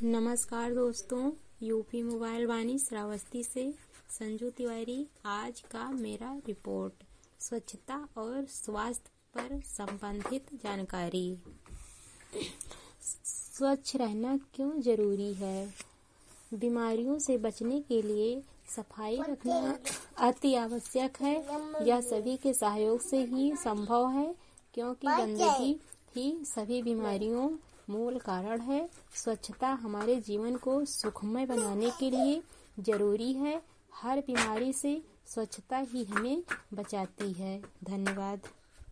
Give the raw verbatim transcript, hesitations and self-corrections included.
नमस्कार दोस्तों, UP mobile वाणी श्रावस्ती से संजू तिवारी। आज का मेरा रिपोर्ट स्वच्छता और स्वास्थ्य पर संबंधित जानकारी। स्वच्छ रहना क्यों जरूरी है? बीमारियों से बचने के लिए सफाई रखना अति आवश्यक है। यह सभी के सहयोग से ही संभव है, क्योंकि गंदगी ही सभी बीमारियों मूल कारण है। स्वच्छता हमारे जीवन को सुखमय बनाने के लिए जरूरी है। हर बीमारी से स्वच्छता ही हमें बचाती है। धन्यवाद।